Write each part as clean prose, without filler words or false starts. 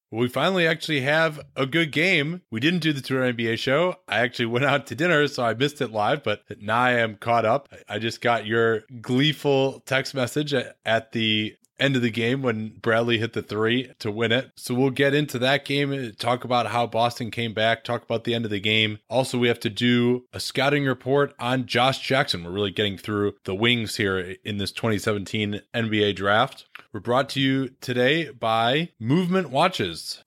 We finally actually have a good game. We didn't do the Twitter NBA show. I actually went out to dinner, so I missed it live, but now I am caught up. I just got your gleeful text message at the end of the game when Bradley hit the three to win it. So we'll get into that game, talk about how Boston came back, talk about the end of the game. Also, we have to do a scouting report on Josh Jackson. We're really getting through the wings here in this 2017 NBA draft. We're brought to you today by Movement Watches.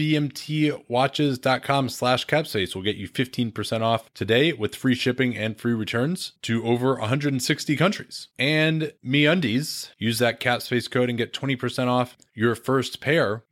MVMTwatches.com/capspace will get you 15% off today with free shipping and free returns to over 160 countries. And MeUndies. Use that capspace code and get 20% off your first pair.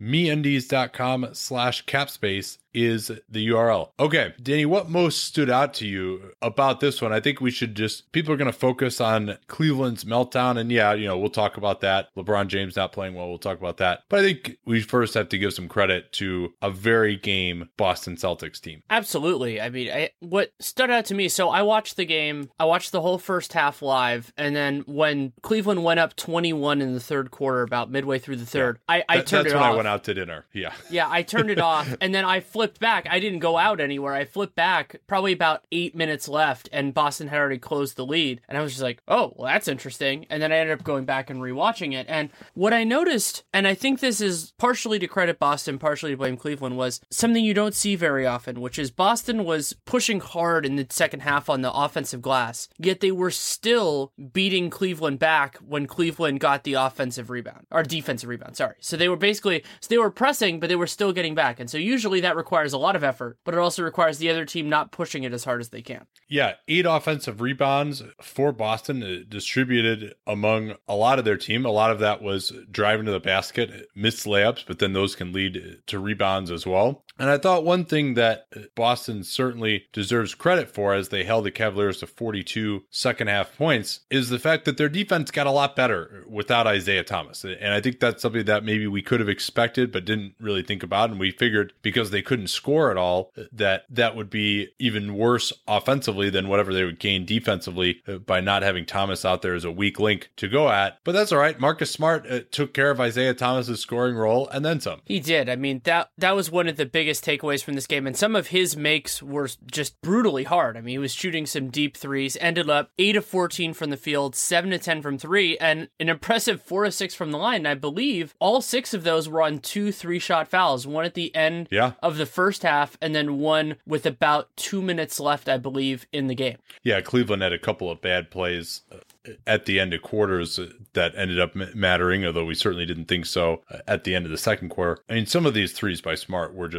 MeUndies.com/capspace is the URL. Okay, Danny, what most stood out to you about this one? I think we should people are going to focus on Cleveland's meltdown. And yeah, we'll talk about that. LeBron James not playing well. We'll talk about that. But I think we first have to give some credit to a very game Boston Celtics team. Absolutely. I mean, what stood out to me, so I watched the game. I watched the whole first half live. And then when Cleveland went up 21 in the third quarter, about midway through the third, I turned it off. That's when I went out to dinner. Yeah. Yeah, I turned it off. And then I flipped back. I didn't go out anywhere. I flipped back probably about 8 minutes left and Boston had already closed the lead. And I was just like, oh, well, that's interesting. And then I ended up going back and rewatching it. And what I noticed, and I think this is partially to credit Boston, partially to blame Cleveland, was something you don't see very often, which is Boston was pushing hard in the second half on the offensive glass, yet they were still beating Cleveland back when Cleveland got the defensive rebound. Sorry. So they were pressing, but they were still getting back. And so usually that requires a lot of effort, but it also requires the other team not pushing it as hard as they can. Yeah, 8 offensive rebounds for Boston, distributed among a lot of their team. A lot of that was driving to the basket, missed layups, but then those can lead to rebounds as well. And I thought one thing that Boston certainly deserves credit for, as they held the Cavaliers to 42 second half points, is the fact that their defense got a lot better without Isaiah Thomas. And I think that's something that maybe we could have expected, but didn't really think about. And we figured because they couldn't score at all, that would be even worse offensively than whatever they would gain defensively by not having Thomas out there as a weak link to go at. But that's all right. Marcus Smart took care of Isaiah Thomas's scoring role and then some. He did. I mean, that was one of the biggest takeaways from this game. And some of his makes were just brutally hard. I mean, he was shooting some deep threes, ended up 8 of 14 from the field, 7 of 10 from 3, and an impressive 4 of 6 from the line. And I believe all 6 of those were on 2 3-shot fouls, one at the end of the first half, and then one with about 2 minutes left, I believe, in the game. Yeah, Cleveland had a couple of bad plays at the end of quarters that ended up mattering, although we certainly didn't think so at the end of the second quarter. I mean, some of these threes by Smart were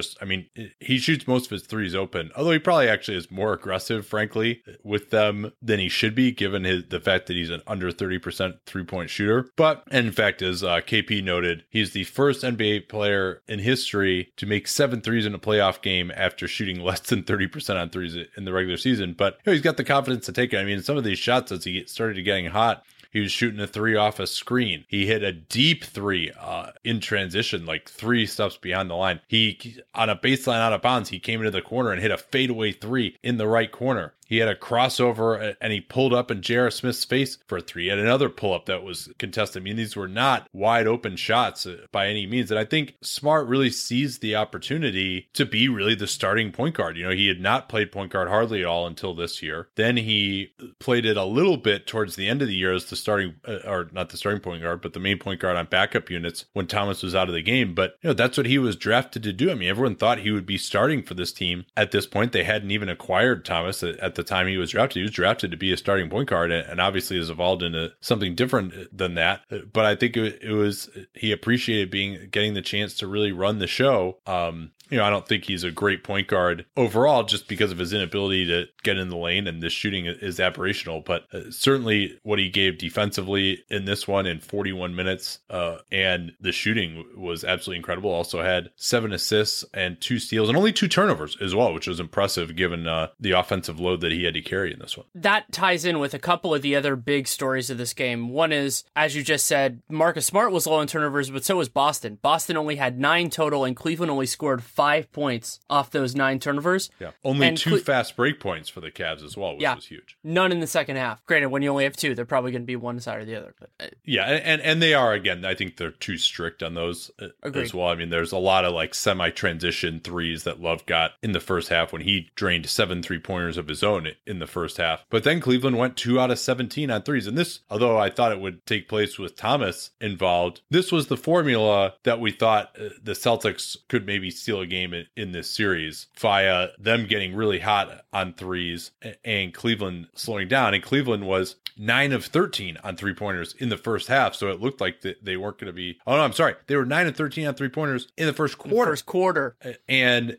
he shoots most of his threes open, although he probably actually is more aggressive, frankly, with them than he should be, given the fact that he's an under 30% three-point shooter. But in fact, as KP noted, he's the first NBA player in history to make 7 threes in a playoff game after shooting less than 30% on threes in the regular season. But he's got the confidence to take it. I mean, some of these shots as he started getting hot, he was shooting a 3 off a screen. He hit a deep 3 in transition, like 3 steps beyond the line. He, on a baseline out of bounds, he came into the corner and hit a fadeaway 3 in the right corner. He had a crossover and he pulled up in J.R. Smith's face for a 3. He had another pull-up that was contested. I mean, these were not wide open shots by any means. And I think Smart really seized the opportunity to be really the starting point guard. He had not played point guard hardly at all until this year. Then he played it a little bit towards the end of the year as the starting, or not the starting point guard, but the main point guard on backup units when Thomas was out of the game. But, that's what he was drafted to do. I mean, everyone thought he would be starting for this team. At this point, they hadn't even acquired Thomas at the time he was drafted. He was drafted to be a starting point guard and obviously has evolved into something different than that. But I think it was, he appreciated getting the chance to really run the show. I don't think he's a great point guard overall just because of his inability to get in the lane, and the shooting is aberrational. But certainly what he gave defensively in this one in 41 minutes and the shooting was absolutely incredible. Also had 7 assists and 2 steals and only 2 turnovers as well, which was impressive given the offensive load that he had to carry in this one. That ties in with a couple of the other big stories of this game. One is, as you just said, Marcus Smart was low in turnovers, but so was Boston. Boston only had 9 total, and Cleveland only scored 5 points off those 9 turnovers. Yeah, only 2 fast break points, points for the Cavs as well, which was huge. None in the second half. Granted, when you only have two, they're probably going to be one side or the other. But yeah, and they are, again, I think they're too strict on those as well. I mean, there's a lot of like semi-transition threes that Love got in the first half when he drained 7 3-pointers of his own in the first half. But then Cleveland went 2 out of 17 on threes. And this, although I thought it would take place with Thomas involved, this was the formula that we thought the Celtics could maybe steal a game in this series via them getting really hot on threes and Cleveland slowing down. And Cleveland was 9 of 13 on 3-pointers in the first half. So it looked like they weren't going to be, oh no, I'm sorry. They were 9 of 13 on 3-pointers in the first quarter. And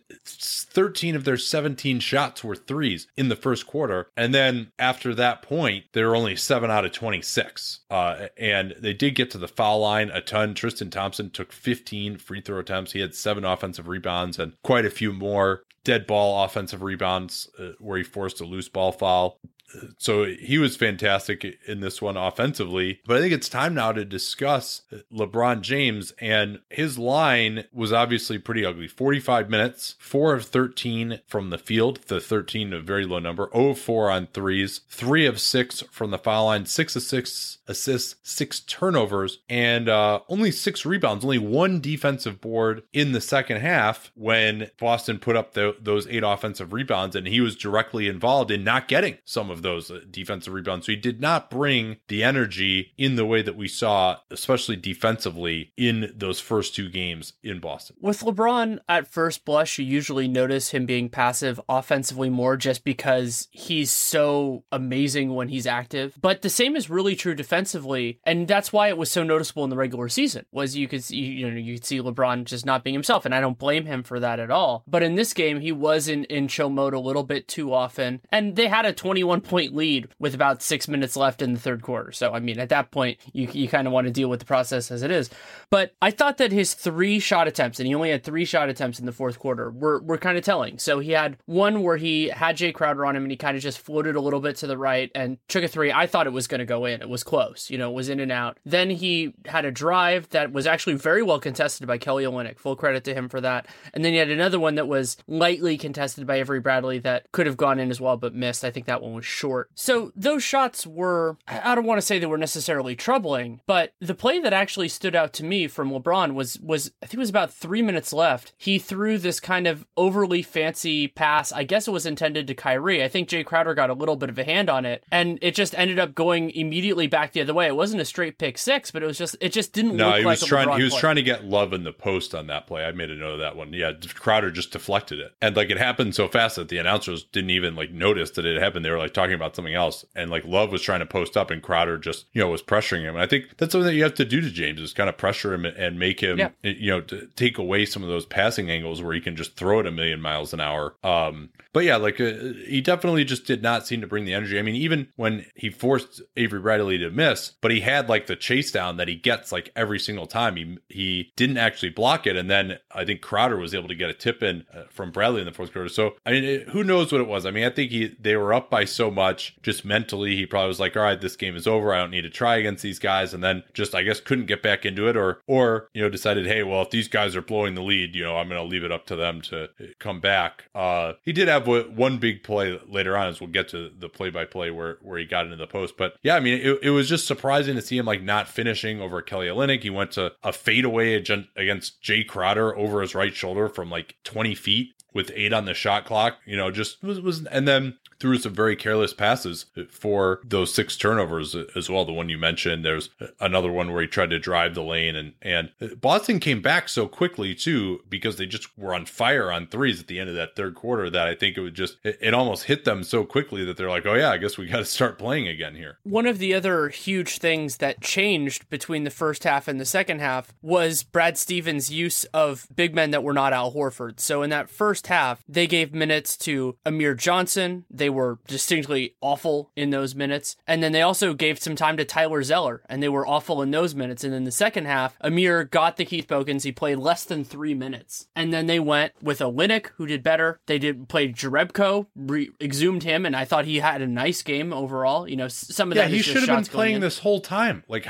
13 of their 17 shots were threes in the first quarter. And then after that point, they were only 7 out of 26. And they did get to the foul line a ton. Tristan Thompson took 15 free throw attempts. He had 7 offensive rebounds and quite a few more dead ball offensive rebounds where he forced a loose ball foul. So he was fantastic in this one offensively. But I think it's time now to discuss LeBron James, and his line was obviously pretty ugly. 45 minutes, 4 of 13 from the field, the 13 a very low number, 0 of 4 on threes, 3 of 6 from the foul line, 6 of 6 assists, 6 turnovers, and only 6 rebounds, only 1 defensive board in the second half when Boston put up those 8 offensive rebounds, and he was directly involved in not getting some of those defensive rebounds. So he did not bring the energy in the way that we saw, especially defensively, in those first 2 games in Boston. With LeBron, at first blush, you usually notice him being passive offensively more just because he's so amazing when he's active. But the same is really true defensively, and that's why it was so noticeable in the regular season, was you could see LeBron just not being himself, and I don't blame him for that at all. But in this game, he was in chill mode a little bit too often, and they had a 21-point lead with about 6 minutes left in the third quarter. So, I mean, at that point, you kind of want to deal with the process as it is. But I thought that his 3 shot attempts, and he only had 3 shot attempts in the fourth quarter, were kind of telling. So he had one where he had Jay Crowder on him, and he kind of just floated a little bit to the right and took a 3. I thought it was going to go in. It was close. It was in and out. Then he had a drive that was actually very well contested by Kelly Olynyk. Full credit to him for that. And then he had another one that was lightly contested by Avery Bradley that could have gone in as well, but missed. I think that one was short. So those shots were, I don't want to say they were necessarily troubling, but the play that actually stood out to me from LeBron was I think it was about 3 minutes left. He threw this kind of overly fancy pass. I guess it was intended to Kyrie. I think Jay Crowder got a little bit of a hand on it, and it just ended up going immediately back the other way. It wasn't a straight pick 6, but it just didn't look like a LeBron play. He was trying to get Love in the post on that play. I made a note of that one. Yeah, Crowder just deflected it. And like it happened so fast that the announcers didn't even like notice that it happened. They were like talking about something else. And like Love was trying to post up and Crowder just, was pressuring him. And I think that's something that you have to do to James is kind of pressure him and make him, to take away some of those passing angles where he can just throw it a million miles an hour. But yeah, like he definitely just did not seem to bring the energy. I mean, even when he forced Avery Bradley to miss, but he had like the chase down that he gets like every single time. He didn't actually block it. And then I think Crowder was able to get a tip in from Bradley in the fourth quarter. So, I mean, who knows what it was? I mean, I think they were up by so much just mentally. He probably was like, all right, this game is over. I don't need to try against these guys. And then just, I guess, couldn't get back into it or decided, hey, well, if these guys are blowing the lead, I'm going to leave it up to them to come back. He did have one big play later on, as we'll get to the play-by-play where he got into the post. But yeah, I mean, it was just surprising to see him like not finishing over Kelly Olynyk. He went to a fadeaway against Jay Crowder over his right shoulder from like 20 feet with 8 on the shot clock, just was, and then threw some very careless passes for those 6 turnovers as well. The one you mentioned, there's another one where he tried to drive the lane and Boston came back so quickly too, because they just were on fire on threes at the end of that third quarter that I think it almost hit them so quickly that they're like, oh yeah, I guess we got to start playing again here. One of the other huge things that changed between the first half and the second half was Brad Stevens' use of big men that were not Al Horford. So in that first half, they gave minutes to Amir Johnson. They were distinctly awful in those minutes. And then they also gave some time to Tyler Zeller, and they were awful in those minutes. And in the second half, Amir got the Keith Bogans. He played less than 3 minutes. And then they went with Olynyk, who did better. They played Jerebko, exhumed him, and I thought he had a nice game overall. Some of that he should have been playing this whole time. Like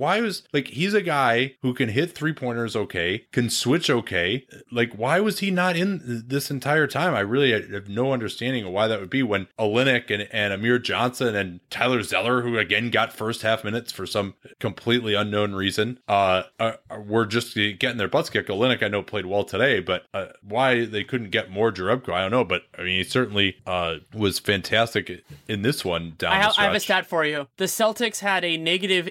he's a guy who can hit 3-pointers okay, can switch okay. Like, why was he not in this this entire time. I really have no understanding of why that would be when Olynyk and Amir Johnson and Tyler Zeller, who again got first half minutes for some completely unknown reason, were just getting their butts kicked. Olynyk, I know, played well today, but why they couldn't get more Jerebko, I don't know. But I mean, he certainly was fantastic in this one down the stretch. I have a stat for you. The Celtics had a negative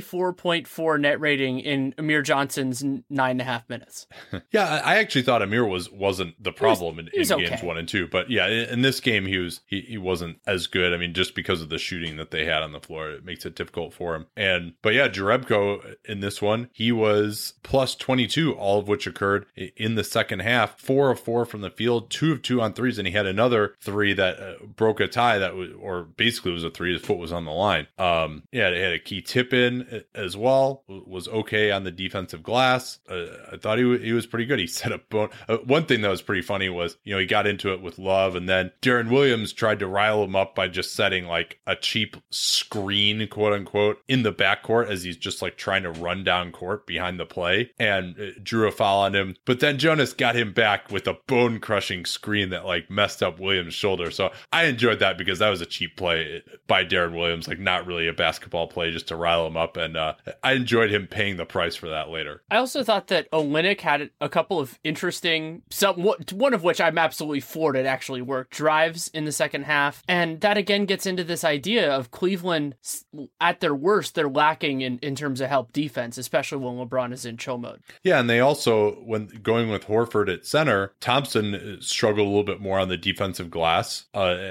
84.4 net rating in Amir Johnson's 9.5 minutes. Yeah, I actually thought Amir wasn't the problem in games okay. 1 and 2, but yeah, in this game he wasn't as good. I mean, just because of the shooting that they had on the floor, it makes it difficult for him. But yeah, Jerebko in this one, he was plus 22, all of which occurred in the second half. 4 of 4 from the field, 2 of 2 on threes, and he had another 3 that broke a tie that was, or basically was a 3. His foot was on the line. Yeah, they had a key tip in as well. Was okay on the defensive glass. I thought he was pretty good. He set up one thing that was pretty funny was, he got into it with Love, and then Darren Williams tried to rile him up by just setting like a cheap screen, quote unquote, in the backcourt as he's just like trying to run down court behind the play, and drew a foul on him. But then Jonas got him back with a bone crushing screen that like messed up Williams' shoulder. So I enjoyed that because that was a cheap play by Darren Williams, like not really a basketball play, just to rile him up. And I enjoyed him paying the price for that later. I also thought that Olynyk had a couple of interesting, one of which I'm absolutely floored it actually worked, drives in the second half. And that again gets into this idea of Cleveland at their worst, they're lacking in terms of help defense, especially when LeBron is in chill mode. Yeah, and they also, when going with Horford at center, Thompson struggled a little bit more on the defensive glass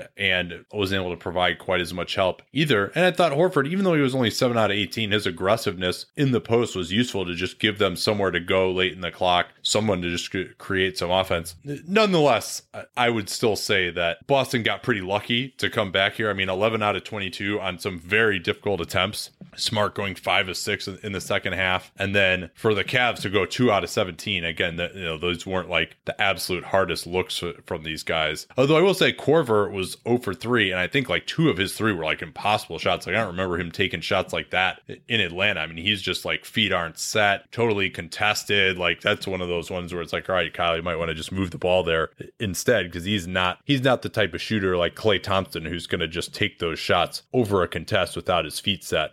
and wasn't able to provide quite as much help either. And I thought Horford, even though he was only 7 out of 18, his aggressiveness in the post was useful to just give them somewhere to go late in the clock, someone to just create some offense. Nonetheless, I would still say that Boston got pretty lucky to come back here. I mean, 11 out of 22 on some very difficult attempts. Smart going 5 of 6 in the second half. And then for the Cavs to go 2 out of 17, again, those weren't like the absolute hardest looks from these guys. Although I will say Korver was 0 for 3, and I think like 2 of his 3 were like impossible shots. Like I don't remember him taking shots like that in Atlanta. I mean, he's just like feet aren't set, totally contested. Like that's one of those ones where it's like, all right, Kyle, you might want to just move the ball there instead, because he's not the type of shooter like Klay Thompson who's going to just take those shots over a contest without his feet set.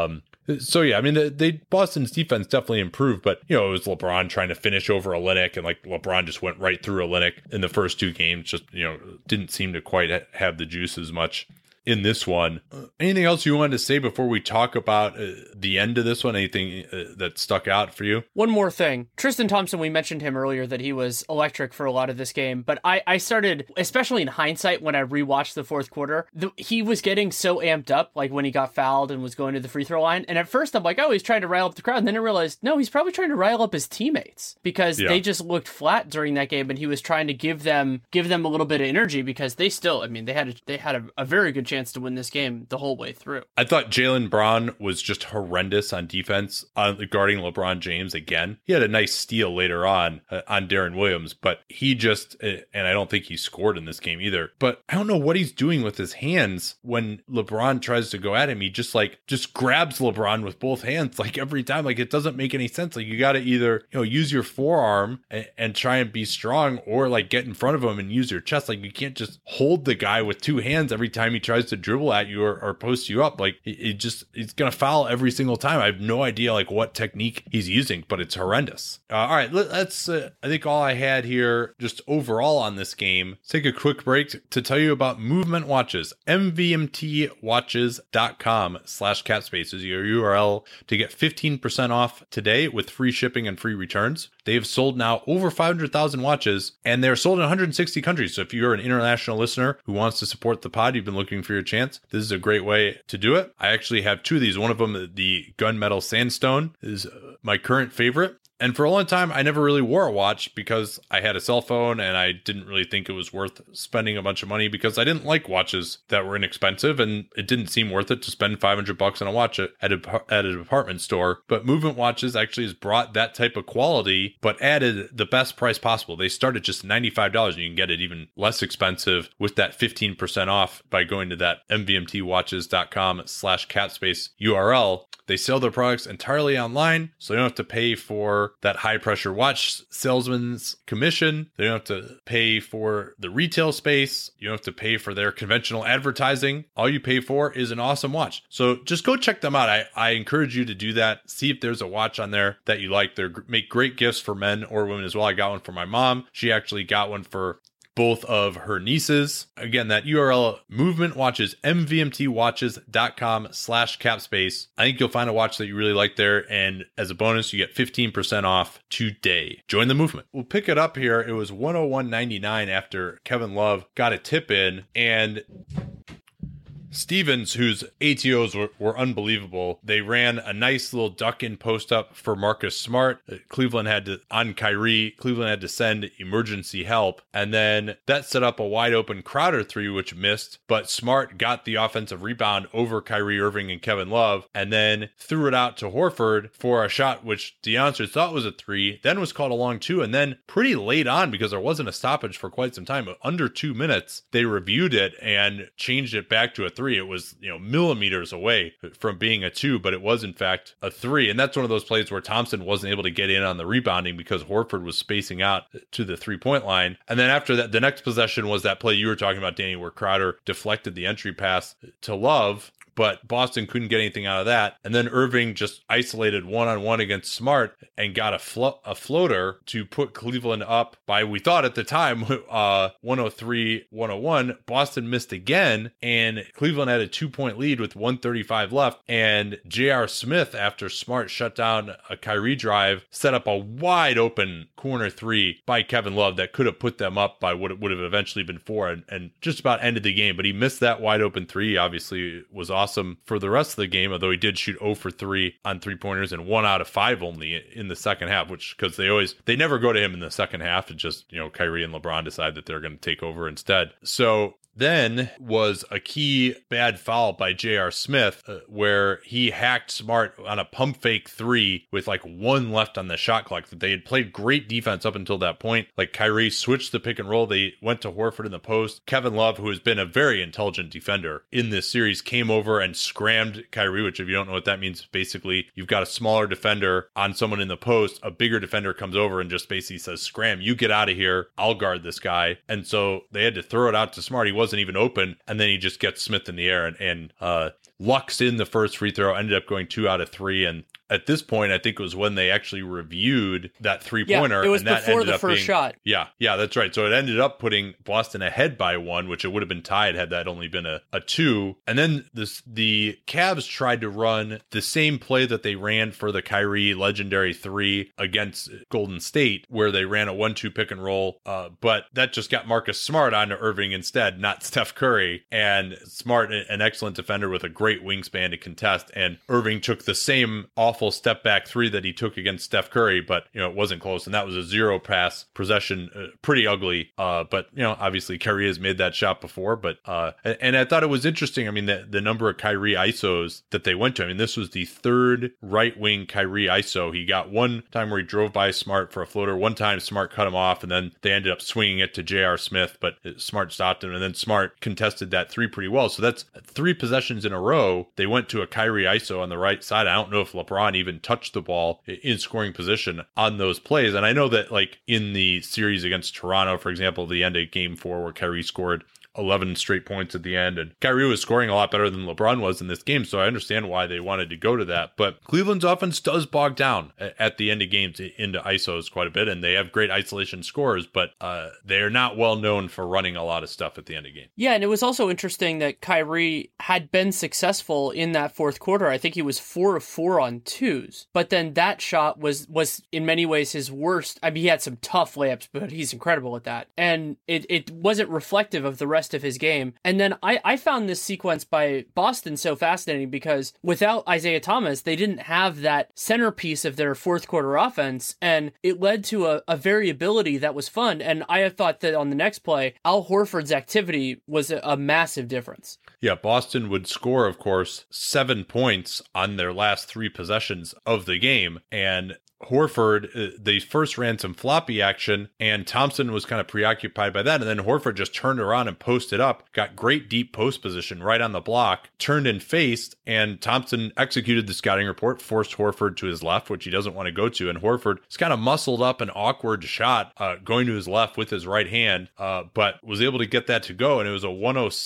So yeah, I mean, Boston's defense definitely improved, but it was LeBron trying to finish over Olynyk, and like LeBron just went right through Olynyk in the first 2 games. Just didn't seem to quite have the juice as much in this one. Anything else you wanted to say before we talk about the end of this one? Anything that stuck out for you? One more thing. Tristan Thompson, we mentioned him earlier that he was electric for a lot of this game, but I started, especially in hindsight, when I rewatched the fourth quarter, he was getting so amped up, like when he got fouled and was going to the free throw line. And at first I'm like, oh, he's trying to rile up the crowd. And then I realized, no, he's probably trying to rile up his teammates because they just looked flat during that game, and he was trying to give them a little bit of energy because they still, I mean, they had a very good chance to win this game the whole way through. I thought Jaylen Brown was just horrendous on defense guarding LeBron James again. He had a nice steal later on Darren Williams, but he just, and I don't think he scored in this game either, but I don't know what he's doing with his hands when LeBron tries to go at him. He just grabs LeBron with both hands like every time. Like it doesn't make any sense. Like you got to either, use your forearm and try and be strong, or like get in front of him and use your chest. Like you can't just hold the guy with 2 hands every time he tries to dribble at you or post you up. Like he's gonna foul every single time. I have no idea like what technique he's using, but it's horrendous. All right, let's I think all I had here just overall on this game. Let's take a quick break to tell you about Movement Watches. mvmtwatches.com/capspace is your URL to get 15% off today with free shipping and free returns. They have sold now over 500,000 watches, and they're sold in 160 countries. So if you're an international listener who wants to support the pod, you've been looking for your chance, this is a great way to do it. I actually have 2 of these. One of them, the Gunmetal Sandstone, is my current favorite. And for a long time, I never really wore a watch because I had a cell phone and I didn't really think it was worth spending a bunch of money because I didn't like watches that were inexpensive, and it didn't seem worth it to spend $500 on a watch at a department store. But Movement Watches actually has brought that type of quality, but added the best price possible. They start at just $95, and you can get it even less expensive with that 15% off by going to that mvmtwatches.com/capspace URL. They sell their products entirely online, so you don't have to pay for for that high pressure watch salesman's commission. They don't have to pay for the retail space. You don't have to pay for their conventional advertising. All you pay for is an awesome watch. So just go check them out. I encourage you to do that. See if there's a watch on there that you like. They make great gifts for men or women as well. I got one for my mom. She actually got one for both of her nieces. Again, that URL, Movement Watches, mvmtwatches.com/capspace. I think you'll find a watch that you really like there. And as a bonus, you get 15% off today. Join the movement. We'll pick it up here. It was 101.99 after Kevin Love got a tip in, and Stevens, whose ATOs were unbelievable, they ran a nice little duck-in post-up for Marcus Smart. Cleveland had to send emergency help, and then that set up a wide-open Crowder three, which missed, but Smart got the offensive rebound over Kyrie Irving and Kevin Love, and then threw it out to Horford for a shot which DeAndre thought was a three, then was called a long two, and then pretty late on, because there wasn't a stoppage for quite some time, under 2 minutes, they reviewed it and changed it back to a three. It was, millimeters away from being a two, but it was in fact a three. And that's one of those plays where Thompson wasn't able to get in on the rebounding because Horford was spacing out to the 3-point line. And then after that, the next possession was that play you were talking about, Danny, where Crowder deflected the entry pass to Love, but Boston couldn't get anything out of that. And then Irving just isolated one-on-one against Smart and got a floater to put Cleveland up by, we thought at the time, 103-101. Boston missed again, and Cleveland had a 2-point lead with 1:35 left. And J.R. Smith, after Smart shut down a Kyrie drive, set up a wide-open corner three by Kevin Love that could have put them up by what it would have eventually been four, and just about ended the game. But he missed that wide-open three. Obviously, was awesome for the rest of the game, although he did shoot 0 for 3 on 3-pointers and 1 out of 5 only in the second half, which, because they never go to him in the second half. It just, Kyrie and LeBron decide that they're going to take over instead. So then was a key bad foul by J.R. Smith, where he hacked Smart on a pump fake three with like 1 left on the shot clock. That they had played great defense up until that point. Like Kyrie switched the pick and roll. They went to Horford in the post. Kevin Love, who has been a very intelligent defender in this series, came over and scrammed Kyrie, which if you don't know what that means, basically you've got a smaller defender on someone in the post. A bigger defender comes over and just basically says, scram, you get out of here. I'll guard this guy. And so they had to throw it out to Smart. He wasn't even open, and then he just gets Smith in the air and lucks in the first free throw, ended up going 2 out of 3. And at this point, I think it was when they actually reviewed that 3-pointer. Yeah, it was and that before the first shot. Yeah, that's right. So it ended up putting Boston ahead by 1, which it would have been tied had that only been a 2. And then the Cavs tried to run the same play that they ran for the Kyrie legendary 3 against Golden State, where they ran a 1-2 pick and roll. But that just got Marcus Smart onto Irving instead, not Steph Curry. And Smart, an excellent defender with a great wingspan to contest. And Irving took the same awful step back 3 that he took against Steph Curry, but it wasn't close, and that was a 0 pass possession, pretty ugly. But obviously Kyrie has made that shot before. But and I thought it was interesting. I mean, the number of Kyrie ISOs that they went to. I mean, this was the 3rd right wing Kyrie ISO. He got one time where he drove by Smart for a floater. One time Smart cut him off, and then they ended up swinging it to J.R. Smith, but Smart stopped him, and then Smart contested that 3 pretty well. So that's 3 possessions in a row. They went to a Kyrie ISO on the right side. I don't know if LeBron even touched the ball in scoring position on those plays. And I know that, like, in the series against Toronto, for example, the end of game 4 where Kyrie scored 11 straight points at the end, and Kyrie was scoring a lot better than LeBron was in this game, so I understand why they wanted to go to that. But Cleveland's offense does bog down at the end of games into ISOs quite a bit, and they have great isolation scores, but they're not well known for running a lot of stuff at the end of game. Yeah, and it was also interesting that Kyrie had been successful in that fourth quarter. I think he was 4 of 4 on 2s, but then that shot was in many ways his worst. I mean, he had some tough layups, but he's incredible at that, and it wasn't reflective of the rest of his game. And then I found this sequence by Boston so fascinating because without Isaiah Thomas, they didn't have that centerpiece of their fourth quarter offense, and it led to a variability that was fun. And I thought that on the next play, Al Horford's activity was a massive difference. Yeah, Boston would score, of course, 7 points on their last 3 possessions of the game, and Horford, they first ran some floppy action, and Thompson was kind of preoccupied by that. And then Horford just turned around and posted up, got great deep post position right on the block, turned and faced, and Thompson executed the scouting report, forced Horford to his left, which he doesn't want to go to. And Horford is kind of muscled up an awkward shot going to his left with his right hand, but was able to get that to go. And it was a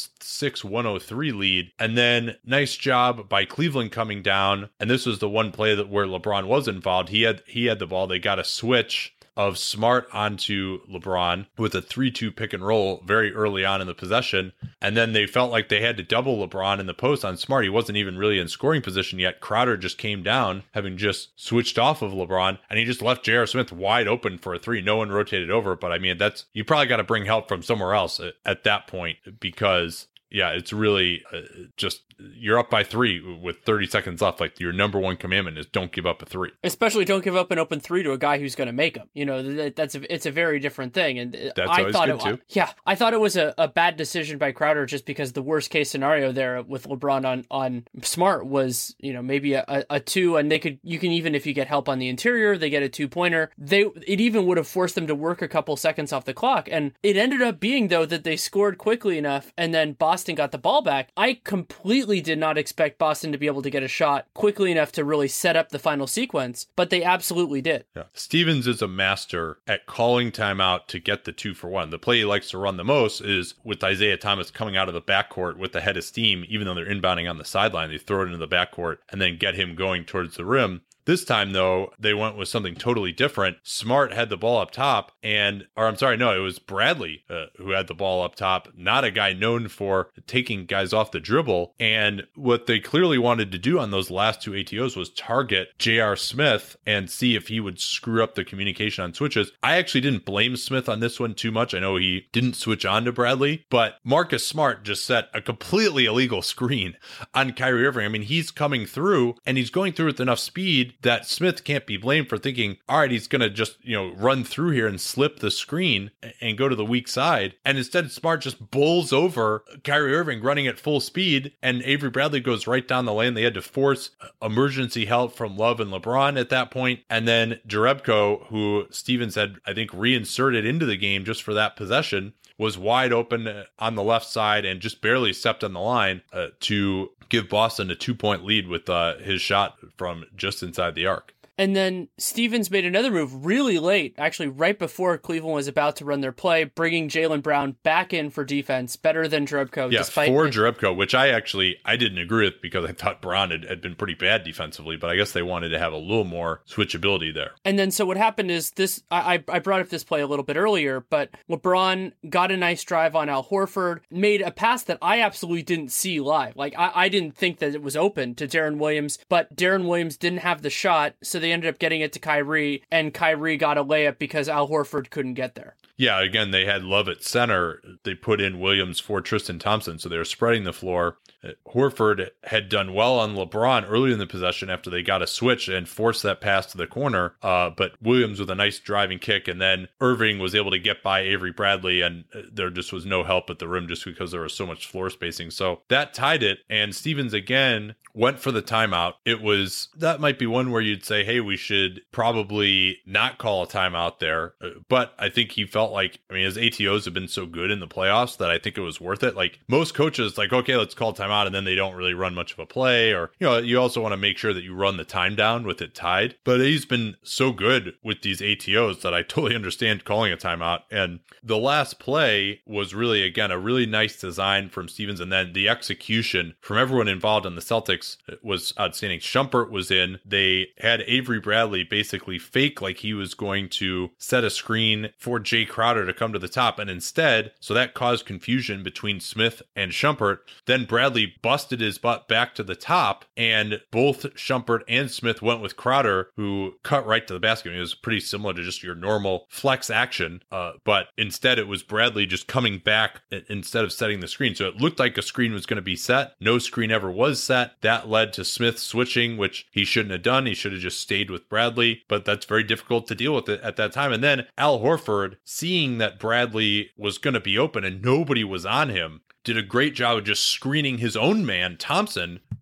106-103 lead. And then nice job by Cleveland coming down. And this was the one play where LeBron was involved. He had the ball. They got a switch of Smart onto LeBron with a 3-2 pick and roll very early on in the possession. And then they felt like they had to double LeBron in the post on Smart. He wasn't even really in scoring position yet. Crowder just came down, having just switched off of LeBron, and he just left J.R. Smith wide open for a three. No one rotated over. But I mean, you probably got to bring help from somewhere else at that point, because yeah, it's really just you're up by 3 with 30 seconds left. Like, your number one commandment is don't give up a 3. Especially don't give up an open 3 to a guy who's going to make them. You know, it's a very different thing. And that's always good too. Yeah, I thought it was a bad decision by Crowder, just because the worst case scenario there with LeBron on Smart was, you know, maybe a 2, and you can even, if you get help on the interior, they get a 2-pointer. It even would have forced them to work a couple seconds off the clock. And it ended up being, though, that they scored quickly enough, and then Boston got the ball back. I completely did not expect Boston to be able to get a shot quickly enough to really set up the final sequence, but they absolutely did. Yeah. Stevens is a master at calling timeout to get the 2-for-1. The play he likes to run the most is with Isaiah Thomas coming out of the backcourt with the head of steam. Even though they're inbounding on the sideline, they throw it into the backcourt and then get him going towards the rim. This time, though, they went with something totally different. Smart had the ball up top, it was Bradley who had the ball up top, not a guy known for taking guys off the dribble. And what they clearly wanted to do on those last 2 ATOs was target J.R. Smith and see if he would screw up the communication on switches. I actually didn't blame Smith on this one too much. I know he didn't switch on to Bradley, but Marcus Smart just set a completely illegal screen on Kyrie Irving. I mean, he's coming through, and he's going through with enough speed that Smith can't be blamed for thinking, all right, he's going to just, run through here and slip the screen and go to the weak side. And instead, Smart just bowls over Kyrie Irving running at full speed, and Avery Bradley goes right down the lane. They had to force emergency help from Love and LeBron at that point. And then Jerebko, who Stevens had, I think, reinserted into the game just for that possession, was wide open on the left side and just barely stepped on the line to give Boston a 2-point lead with his shot from just inside the arc. And then Stevens made another move really late, actually right before Cleveland was about to run their play, bringing Jaylen Brown back in for defense, better than Jerebko. Yeah, for Jerebko, which I didn't agree with, because I thought Brown had been pretty bad defensively, but I guess they wanted to have a little more switchability there. And then so what happened is this, I brought up this play a little bit earlier, but LeBron got a nice drive on Al Horford, made a pass that I absolutely didn't see live. Like, I didn't think that it was open to Deron Williams, but Deron Williams didn't have the shot, so they ended up getting it to Kyrie, and Kyrie got a layup because Al Horford couldn't get there. Yeah, again, they had Love at center. They put in Williams for Tristan Thompson, so they were spreading the floor. Horford had done well on LeBron early in the possession after they got a switch and forced that pass to the corner, but Williams with a nice driving kick, and then Irving was able to get by Avery Bradley, and there just was no help at the rim just because there was so much floor spacing. So that tied it, and Stevens again went for the timeout. That might be one where you'd say, hey, we should probably not call a timeout there, but I think he felt like, his ATOs have been so good in the playoffs that I think it was worth it. Like, most coaches, like, okay, let's call timeout, and then they don't really run much of a play, or, you also want to make sure that you run the time down with it tied. But he's been so good with these ATOs that I totally understand calling a timeout. And the last play was really, again, a really nice design from Stevens, and then the execution from everyone involved on the Celtics was outstanding. Shumpert was in. They had Avery Bradley basically fake like he was going to set a screen for Jay Crowder to come to the top, and instead, so that caused confusion between Smith and Shumpert. Then Bradley busted his butt back to the top, and both Shumpert and Smith went with Crowder, who cut right to the basket. It was pretty similar to just your normal flex action, but instead it was Bradley just coming back instead of setting the screen. So it looked like a screen was going to be set. No screen ever was set. That led to Smith switching, which he shouldn't have done. He should have just stayed with Bradley, but that's very difficult to deal with it at that time. And then Al Horford, seeing that Bradley was going to be open and nobody was on him, did a great job of just screening his own man, Thompson,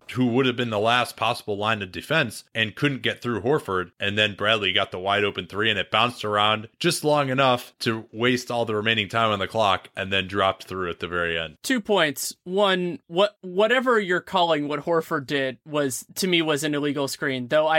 who would have been the last possible line of defense and couldn't get through Horford. And then Bradley got the wide open three, and it bounced around just long enough to waste all the remaining time on the clock and then dropped through at the very end. 2 points. One, whatever you're calling what Horford did was, to me, was an illegal screen. Though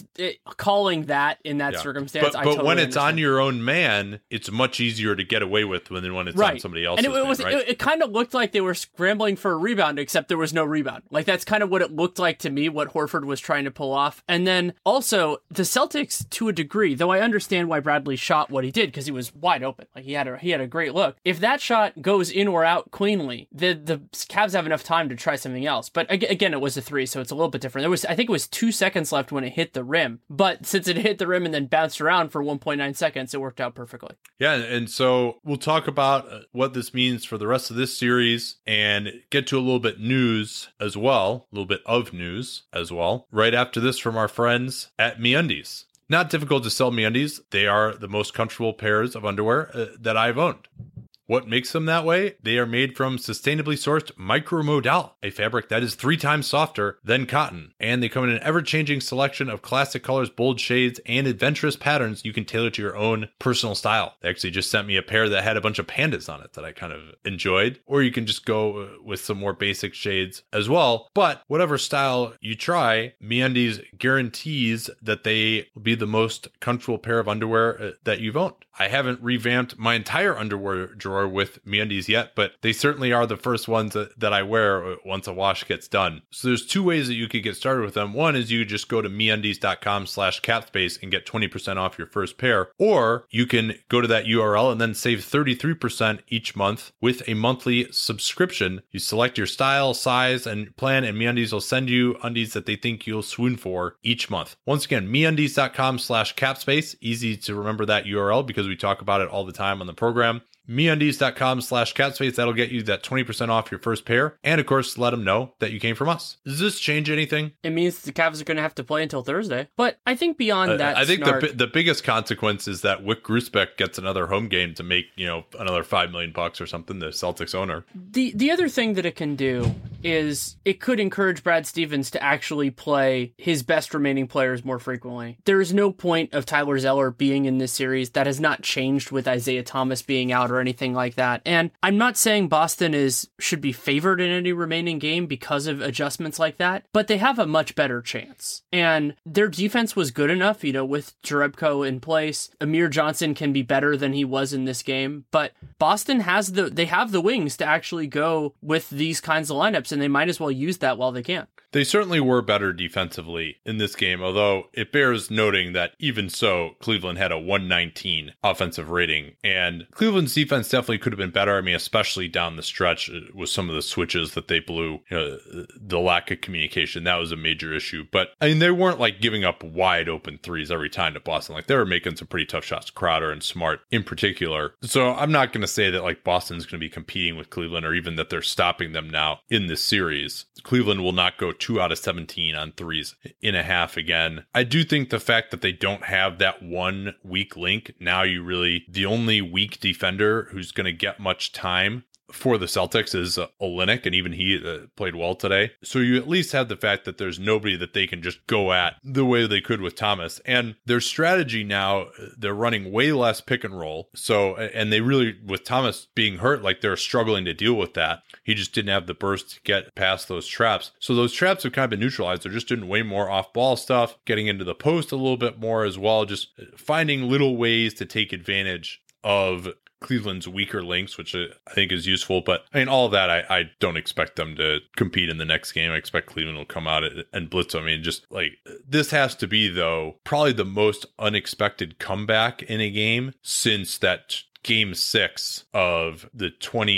calling that in that circumstance, I totally but when it's understand. on your own man, it's much easier to get away with than when it's on somebody else's. And it kind of looked like they were scrambling for a rebound, except there was no rebound. Like, that's kind of what it looked like to me, what Horford was trying to pull off. And then also the Celtics, to a degree, though I understand why Bradley shot what he did, because he was wide open. Like, he had a great look. If that shot goes in or out cleanly, the Cavs have enough time to try something else. But again, it was a three, so it's a little bit different. I think it was 2 seconds left when it hit the rim. But since it hit the rim and then bounced around for 1.9 seconds, it worked out perfectly. Yeah, and so we'll talk about what this means for the rest of this series and get to a little bit news as well, a little bit of news as well, right after this from our friends at MeUndies. Not difficult to sell MeUndies. They are the most comfortable pairs of underwear that I've owned. What makes them that way? They are made from sustainably sourced micromodal, a fabric that is 3 times softer than cotton. And they come in an ever-changing selection of classic colors, bold shades, and adventurous patterns you can tailor to your own personal style. They actually just sent me a pair that had a bunch of pandas on it that I kind of enjoyed. Or you can just go with some more basic shades as well. But whatever style you try, MeUndies guarantees that they will be the most comfortable pair of underwear that you've owned. I haven't revamped my entire underwear drawer with MeUndies yet, but they certainly are the first ones that I wear once a wash gets done. So there's 2 ways that you could get started with them. One is you just go to MeUndies.com/capspace and get 20% off your first pair, or you can go to that URL and then save 33% each month with a monthly subscription. You select your style, size, and plan, and MeUndies will send you undies that they think you'll swoon for each month. Once again, MeUndies.com/capspace. Easy to remember that URL because we talk about it all the time on the program. MeUndies.com/capspace. That'll get you that 20% off your first pair. And of course, let them know that you came from us. Does this change anything? It means the Cavs are going to have to play until Thursday. But I think beyond that, I think the biggest consequence is that Wyc Grousbeck gets another home game to make, another $5 million or something, the Celtics owner. The other thing that it can do is it could encourage Brad Stevens to actually play his best remaining players more frequently. There is no point of Tyler Zeller being in this series. That has not changed with Isaiah Thomas being out or anything like that. And I'm not saying Boston should be favored in any remaining game because of adjustments like that, but they have a much better chance. And their defense was good enough, with Jerebko in place. Amir Johnson can be better than he was in this game, but Boston have the wings to actually go with these kinds of lineups, and they might as well use that while they can. They certainly were better defensively in this game, although it bears noting that even so, Cleveland had a 119 offensive rating, and Cleveland's defense definitely could have been better. I mean, especially down the stretch with some of the switches that they blew, the lack of communication, that was a major issue. But I mean, they weren't like giving up wide open threes every time to Boston. Like, they were making some pretty tough shots, Crowder and Smart in particular. So I'm not going to say that like Boston's going to be competing with Cleveland or even that they're stopping them now in this series. Cleveland will not go 2 out of 17 on threes in a half again. I do think the fact that they don't have that one weak link, now the only weak defender who's going to get much time for the Celtics is Olynyk, and even he played well today. So you at least have the fact that there's nobody that they can just go at the way they could with Thomas. And their strategy now, they're running way less pick and roll. So, and they really, with Thomas being hurt, like they're struggling to deal with that. He just didn't have the burst to get past those traps. So those traps have kind of been neutralized. They're just doing way more off-ball stuff, getting into the post a little bit more as well, just finding little ways to take advantage of Cleveland's weaker links, which I think is useful. But I mean, all of that, I don't expect them to compete in the next game. I expect Cleveland will come out and blitz them. I mean, just like this has to be, though, probably the most unexpected comeback in a game since that Game 6 of the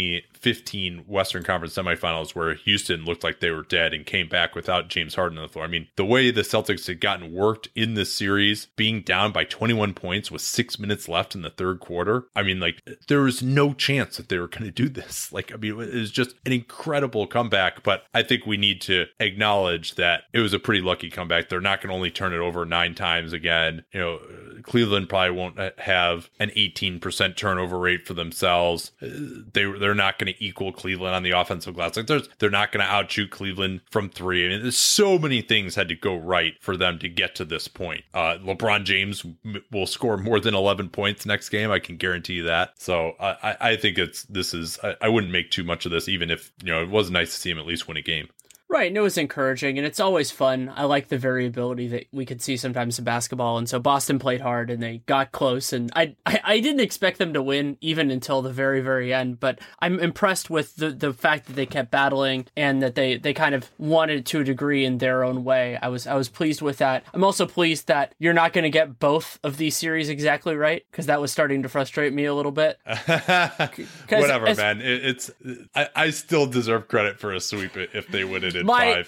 2015 Western Conference semifinals, where Houston looked like they were dead and came back without James Harden on the floor. I mean, the way the Celtics had gotten worked in this series, being down by 21 points with 6 minutes left in the third quarter. I mean, like, there was no chance that they were going to do this. Like, I mean, it was just an incredible comeback, but I think we need to acknowledge that it was a pretty lucky comeback. They're not going to only turn it over 9 times again. Cleveland probably won't have an 18% turnover turnover rate for themselves. They're not going to equal Cleveland on the offensive glass. Like they're not going to outshoot Cleveland from three. I mean, there's so many things had to go right for them to get to this point. LeBron James will score more than 11 points next game. I can guarantee you that. So I think I wouldn't make too much of this, even if, it was nice to see him at least win a game. Right, and it was encouraging, and it's always fun. I like the variability that we could see sometimes in basketball, and so Boston played hard, and they got close, and I didn't expect them to win even until the very, very end, but I'm impressed with the fact that they kept battling, and that they kind of wanted to a degree in their own way. I was pleased with that. I'm also pleased that you're not going to get both of these series exactly right, because that was starting to frustrate me a little bit. Whatever, man. I still deserve credit for a sweep if they win it. My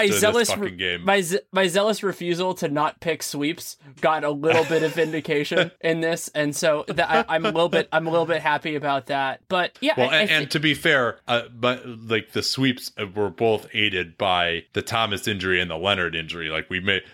zealous refusal to not pick sweeps got a little bit of vindication in this, and so I'm a little bit happy about that. But yeah, and to be fair, but like the sweeps were both aided by the Thomas injury and the Leonard injury. Like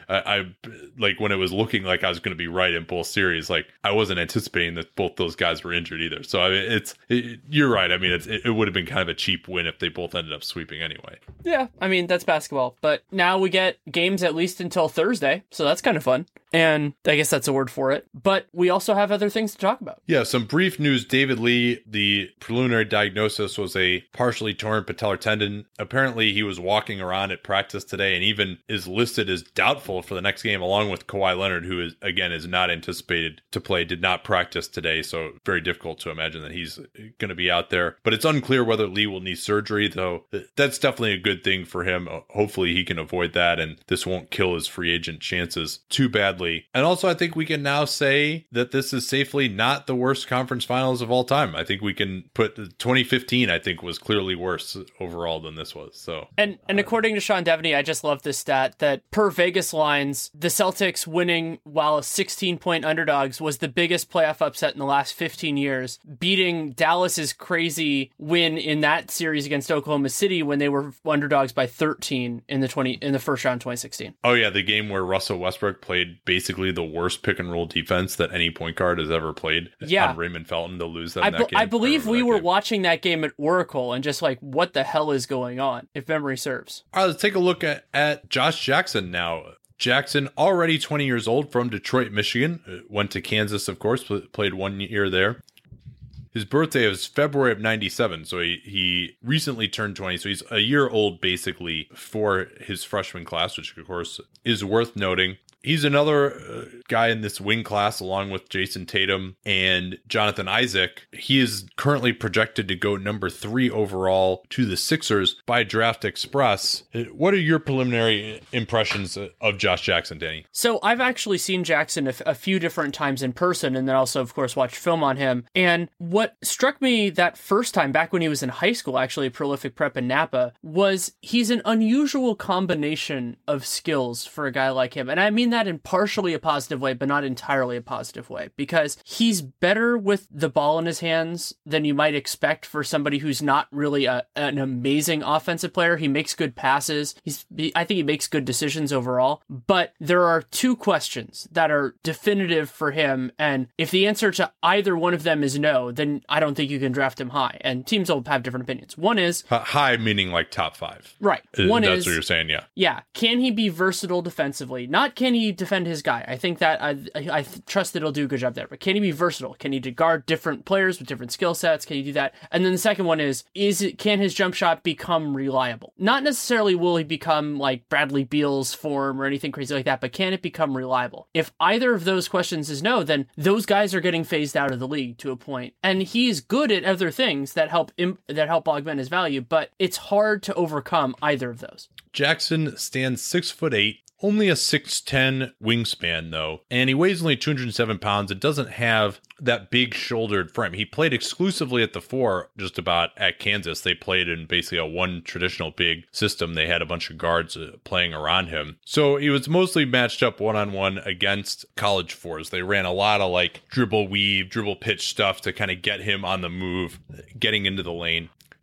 like when it was looking like I was going to be right in both series, like I wasn't anticipating that both those guys were injured either. So I mean, you're right. I mean, it would have been kind of a cheap win if they both ended up sweeping anyway. Yeah, I mean, that's basketball. But now we get games at least until Thursday, so that's kind of fun. And I guess that's a word for it. But we also have other things to talk about. Yeah, some brief news. David Lee, the preliminary diagnosis was a partially torn patellar tendon. Apparently, he was walking around at practice today and even is listed as doubtful for the next game, along with Kawhi Leonard, who is not anticipated to play, did not practice today. So very difficult to imagine that he's going to be out there. But it's unclear whether Lee will need surgery, though. That's definitely a good thing for him. Hopefully he can avoid that, and this won't kill his free agent chances too badly. And also, I think we can now say that this is safely not the worst conference finals of all time. I think we can put 2015, I think, was clearly worse overall than this was. So, and according to Sean Devaney, I just love this stat that per Vegas lines, the Celtics winning while 16-point underdogs was the biggest playoff upset in the last 15 years, beating Dallas's crazy win in that series against Oklahoma City when they were underdogs by 13 in the first round 2016. Oh yeah, the game where Russell Westbrook played basically the worst pick and roll defense that any point guard has ever played. Yeah, on Raymond Felton to lose that game. I believe we were watching that game at Oracle and just like, what the hell is going on, if memory serves. All right, let's take a look at Josh Jackson now. Jackson, already 20 years old, from Detroit, Michigan, went to Kansas, of course, played 1 year there. His birthday was February of 97, so he recently turned 20, so he's a year old basically for his freshman class, which of course is worth noting. He's another guy in this wing class along with Jason Tatum and Jonathan Isaac. He is currently projected to go number 3 overall to the Sixers by Draft Express. What are your preliminary impressions of Josh Jackson, Danny? So I've actually seen Jackson a few different times in person, and then also, of course, watched film on him. And what struck me that first time, back when he was in high school, actually, Prolific Prep in Napa, was he's an unusual combination of skills for a guy like him. And I mean that in partially a positive way, but not entirely a positive way, because he's better with the ball in his hands than you might expect for somebody who's not really an amazing offensive player. He makes good passes. I think he makes good decisions overall, but there are 2 questions that are definitive for him. And if the answer to either one of them is no, then I don't think you can draft him high, and teams will have different opinions. One is high, meaning like top 5. Right. That's what you're saying. Yeah. Yeah. Can he be versatile defensively? Not can he defend his guy. I think that I trust that he'll do a good job there, but can he be versatile? Can he guard different players with different skill sets? Can he do that? And then the second one is can his jump shot become reliable? Not necessarily will he become like Bradley Beal's form or anything crazy like that, but can it become reliable? If either of those questions is no, then those guys are getting phased out of the league to a point. And he's good at other things that help augment his value, but it's hard to overcome either of those. Jackson stands 6'8", only a 6'10" wingspan, though, and he weighs only 207 pounds. It doesn't have that big shouldered frame. He played exclusively at the 4 just about at Kansas. They played in basically a one traditional big system. They had a bunch of guards playing around him. So he was mostly matched up one-on-one against college 4s. They ran a lot of like dribble weave, dribble pitch stuff to kind of get him on the move, getting into the lane.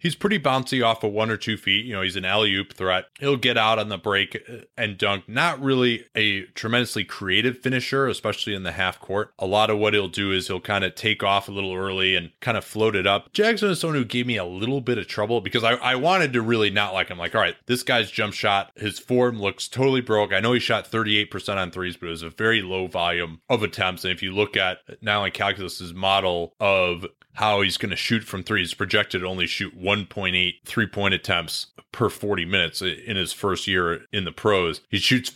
He's pretty bouncy off of 1 or 2 feet. He's an alley-oop threat. He'll get out on the break and dunk. Not really a tremendously creative finisher, especially in the half court. A lot of what he'll do is he'll kind of take off a little early and kind of float it up. Jackson is someone who gave me a little bit of trouble because I wanted to really not like him. Like, all right, this guy's jump shot, his form looks totally broke. I know he shot 38% on threes, but it was a very low volume of attempts. And if you look at not only Calculus's model of how he's going to shoot from three, he's projected to only shoot 1.8 3-point attempts per 40 minutes in his first year in the pros. He shoots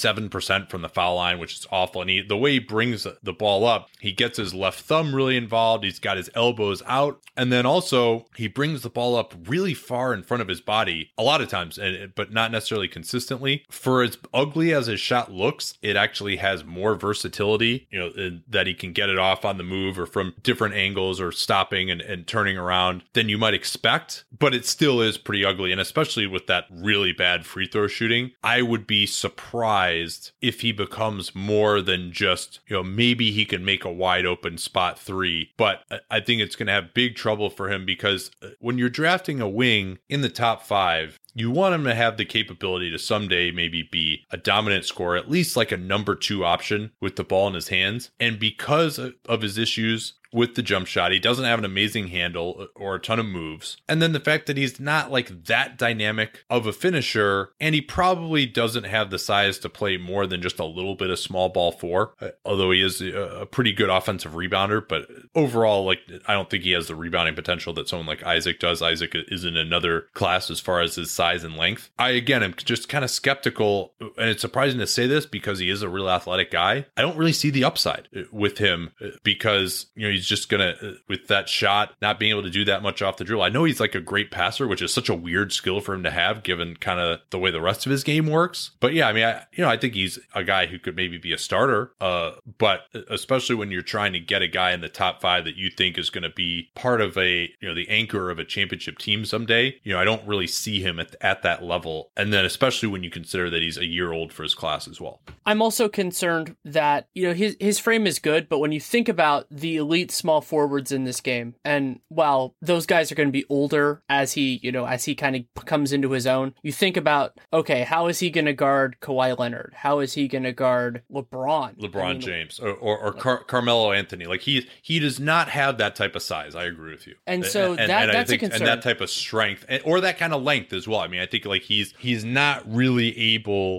57% from the foul line, which is awful. And the way he brings the ball up, he gets his left thumb really involved. He's got his elbows out. And then also he brings the ball up really far in front of his body a lot of times, but not necessarily consistently. For as ugly as his shot looks, it actually has more versatility, that he can get it off on the move or from different angles or stopping and turning around than you might expect. But it still is pretty ugly. And especially with that really bad free throw shooting, I would be surprised if he becomes more than just, maybe he can make a wide open spot three. But I think it's going to have big trouble for him because when you're drafting a wing in the top 5, you want him to have the capability to someday maybe be a dominant scorer, at least like a number 2 option with the ball in his hands. And because of his issues with the jump shot, he doesn't have an amazing handle or a ton of moves. And then the fact that he's not like that dynamic of a finisher, and he probably doesn't have the size to play more than just a little bit of small ball 4, although he is a pretty good offensive rebounder. But overall, I don't think he has the rebounding potential that someone like Isaac does. Isaac is in another class as far as his size and length. I, again, am just kind of skeptical, and it's surprising to say this because he is a real athletic guy. I don't really see the upside with him because, he's just going to, with that shot, not being able to do that much off the dribble. I know he's like a great passer, which is such a weird skill for him to have given kind of the way the rest of his game works. But yeah, I mean, I think he's a guy who could maybe be a starter, but especially when you're trying to get a guy in the top 5 that you think is going to be part of the anchor of a championship team someday, I don't really see him at that level. And then especially when you consider that he's a year old for his class as well. I'm also concerned that, his frame is good, but when you think about the elite small forwards in this game, and while those guys are going to be older as he kind of comes into his own, you think about, okay, how is he going to guard Kawhi Leonard? How is he going to guard LeBron James or Carmelo Anthony? Like he does not have that type of size. I agree with you. And so that's a concern. And that type of strength or that kind of length as well. I mean, I think like he's not really able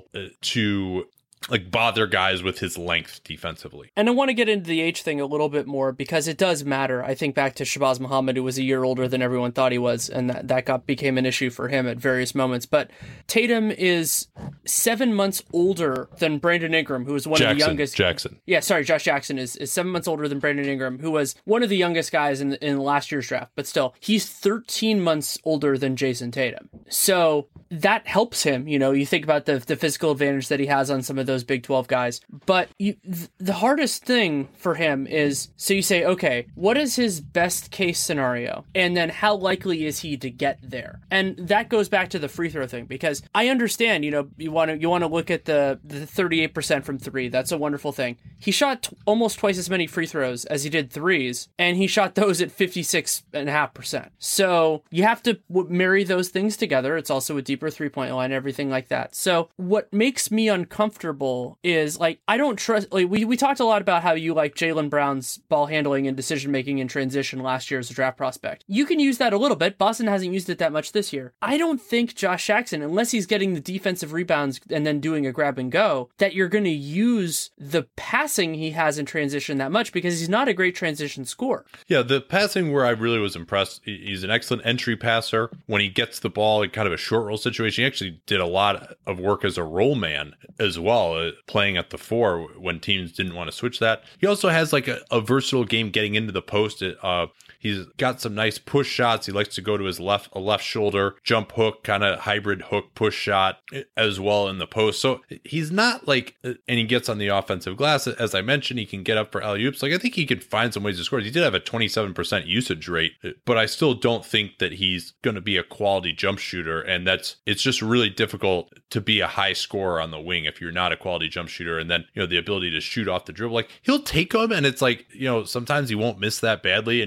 to bother guys with his length defensively. And I want to get into the age thing a little bit more because it does matter. I think back to Shabazz Muhammad, who was a year older than everyone thought he was, and that became an issue for him at various moments. But Tatum is 7 months older than Brandon Ingram, who was one of the youngest. Josh Jackson is 7 months older than Brandon Ingram, who was one of the youngest guys in last year's draft. But still, he's 13 months older than Jason Tatum. So that helps him. You think about the physical advantage that he has on some of those Big 12 guys. But the hardest thing for him is, so you say, okay, what is his best case scenario? And then how likely is he to get there? And that goes back to the free throw thing, because I understand, you want to look at the 38% from three. That's a wonderful thing. He shot almost twice as many free throws as he did threes, and he shot those at 56.5%. So you have to marry those things together. It's also a deeper 3-point line, everything like that. So what makes me uncomfortable is I don't trust, we talked a lot about how you like Jaylen Brown's ball handling and decision making in transition last year as a draft prospect. You can use that a little bit. Boston hasn't used it that much this year. I don't think Josh Jackson, unless he's getting the defensive rebounds and then doing a grab and go, that you're going to use the passing he has in transition that much, because he's not a great transition scorer. Yeah, the passing where I really was impressed, he's an excellent entry passer. When he gets the ball in kind of a short roll situation, he actually did a lot of work as a roll man as well, playing at the 4 when teams didn't want to switch that. He also has a versatile game getting into the post. He's got some nice push shots. He likes to go to his left shoulder, jump hook, kind of hybrid hook push shot as well in the post. So he's not and he gets on the offensive glass. As I mentioned, he can get up for alley-oops. I think he can find some ways to score. He did have a 27% usage rate, but I still don't think that he's going to be a quality jump shooter. And it's just really difficult to be a high scorer on the wing if you're not a quality jump shooter. And then, the ability to shoot off the dribble, he'll take them, and it's sometimes he won't miss that badly. And you're like, oh,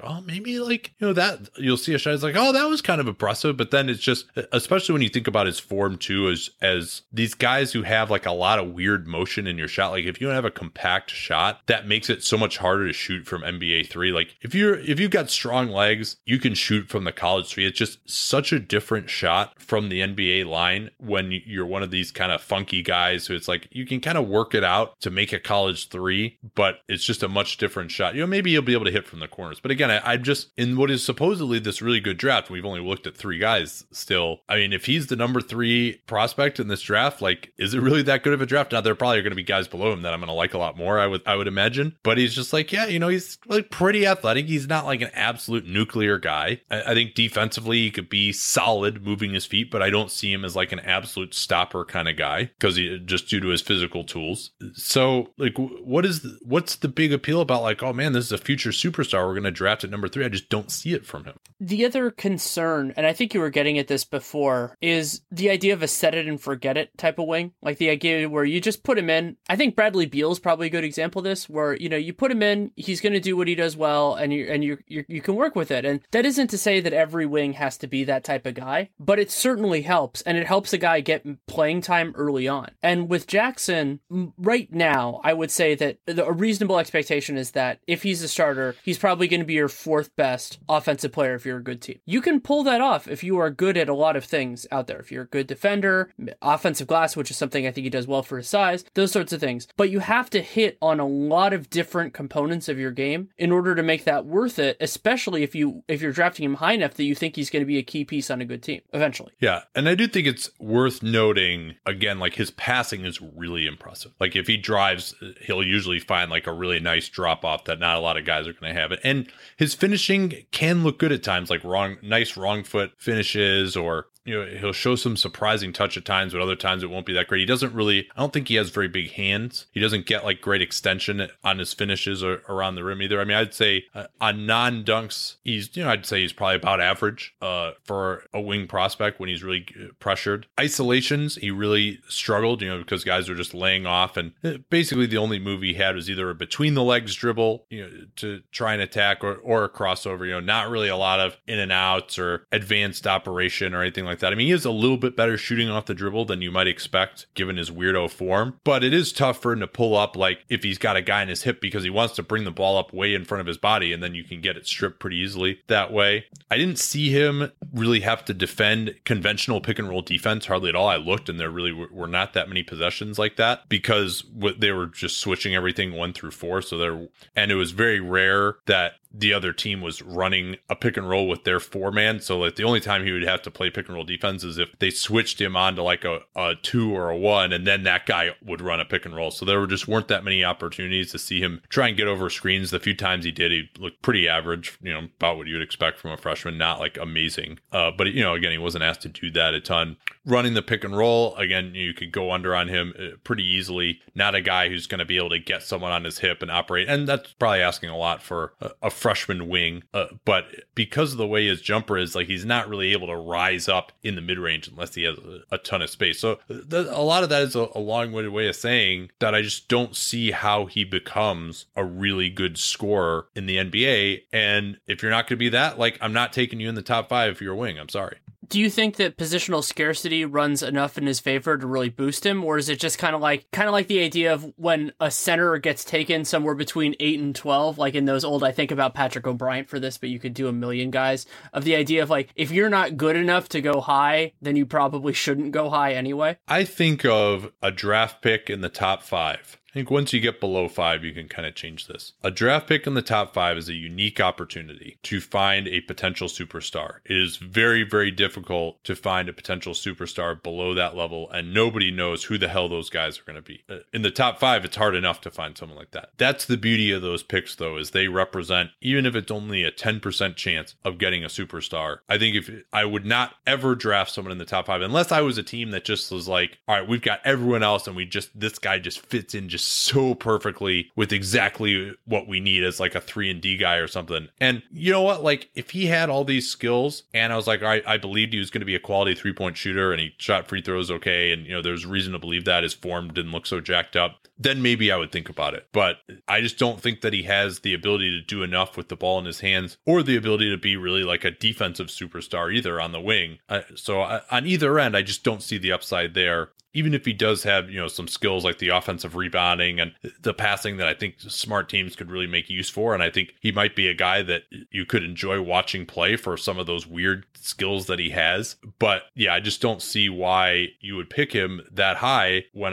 oh, maybe like, that you'll see a shot. It's like, oh, that was kind of impressive. But then it's just, especially when you think about his form too, as these guys who have like a lot of weird motion in your shot. Like if you don't have a compact shot, that makes it so much harder to shoot from NBA 3. Like if you've got strong legs, you can shoot from the college 3. It's just such a different shot from the NBA line when you're one of these kind of funky guys who it's like you can kind of work it out to make a college 3, but it's just a much different shot. Maybe you'll be able to hit from the corners. But again, I'm just in what is supposedly this really good draft. We've only looked at 3 guys still. I mean, if he's the number 3 prospect in this draft, like, is it really that good of a draft? Now, there probably are going to be guys below him that I'm going to like a lot more, I would imagine. But he's just like, yeah, he's like pretty athletic. He's not like an absolute nuclear guy. I think defensively he could be solid moving his feet, but I don't see him as like an absolute stopper kind of guy because he just due to his physical tools. So like, what's the big appeal about like, oh man, this is a future superstar we're going to draft at number 3? I just don't see it from him. The other concern, and I think you were getting at this before, is the idea of a set it and forget it type of wing. Like the idea where you just put him in. I think Bradley Beal is probably a good example of this, where, you put him in, he's going to do what he does well, and you can work with it. And that isn't to say that every wing has to be that type of guy, but it certainly helps, and it helps a guy get playing time early on. And with Jackson, right now, I would say that a reasonable expectation is that if he's a starter, he's probably going to be your 4th best offensive player if you're a good team. You can pull that off if you are good at a lot of things out there. If you're a good defender, offensive glass, which is something I think he does well for his size, those sorts of things. But you have to hit on a lot of different components of your game in order to make that worth it, especially if you're drafting him high enough that you think he's going to be a key piece on a good team eventually. Yeah, and I do think it's worth noting, again, like his passing is really impressive. Like if he drives, he'll usually find like a really nice drop off that not a lot of guys are going to have it. And his finishing can look good at times, like nice wrong foot finishes, or he'll show some surprising touch at times, but other times it won't be that great. I don't think he has very big hands. He doesn't get like great extension on his finishes or around the rim either. I mean, I'd say on non-dunks, I'd say he's probably about average for a wing prospect when he's really pressured. Isolations, he really struggled, because guys were just laying off, and basically the only move he had was either a between the legs dribble, to try and attack, or a crossover, not really a lot of in and outs or advanced operation or anything like that. I mean, he is a little bit better shooting off the dribble than you might expect given his weirdo form, but it is tough for him to pull up like if he's got a guy in his hip, because he wants to bring the ball up way in front of his body, and then you can get it stripped pretty easily that way. I didn't see him really have to defend conventional pick and roll defense hardly at all. I looked, and there really were not that many possessions like that, because they were just switching everything 1 through 4. And it was very rare that the other team was running a pick and roll with their 4-man. So like the only time he would have to play pick and roll defense is if they switched him onto like a 2 or a 1, and then that guy would run a pick and roll. So there weren't that many opportunities to see him try and get over screens. The few times he did, he looked pretty average, about what you would expect from a freshman, not like amazing. But again, he wasn't asked to do that a ton. Running the pick and roll, again, you could go under on him pretty easily. Not a guy who's going to be able to get someone on his hip and operate. And that's probably asking a lot for a freshman wing. But because of the way his jumper is, like, he's not really able to rise up in the mid-range unless he has a ton of space. So a lot of that is a long-winded way of saying that I just don't see how he becomes a really good scorer in the NBA. And if you're not going to be that, like, I'm not taking you in the top 5 for your wing. I'm sorry. Do you think that positional scarcity runs enough in his favor to really boost him, or is it just kind of like the idea of when a center gets taken somewhere between 8 and 12, like in those old, I think about Patrick O'Brien for this, but you could do a million guys, of the idea of like, if you're not good enough to go high, then you probably shouldn't go high anyway? I think of a draft pick in the top 5. I think once you get below 5, you can kind of change this. A draft pick in the top 5 is a unique opportunity to find a potential superstar. It is very, very difficult to find a potential superstar below that level, and nobody knows who the hell those guys are going to be. In the top 5, it's hard enough to find someone like that. That's the beauty of those picks, though, is they represent, even if it's only a 10% chance of getting a superstar. I think I would not ever draft someone in the top 5 unless I was a team that just was like, all right, we've got everyone else, and this guy just fits in just just so perfectly with exactly what we need as like a 3-and-D guy or something. And you know what? Like, if he had all these skills and I was like, all right, I believed he was going to be a quality 3-point shooter and he shot free throws okay, and there's reason to believe that his form didn't look so jacked up, then maybe I would think about it. But I just don't think that he has the ability to do enough with the ball in his hands or the ability to be really like a defensive superstar either on the wing. So on either end, I just don't see the upside there. Even if he does have, some skills like the offensive rebounding and the passing that I think smart teams could really make use for. And I think he might be a guy that you could enjoy watching play for some of those weird skills that he has. But yeah, I just don't see why you would pick him that high when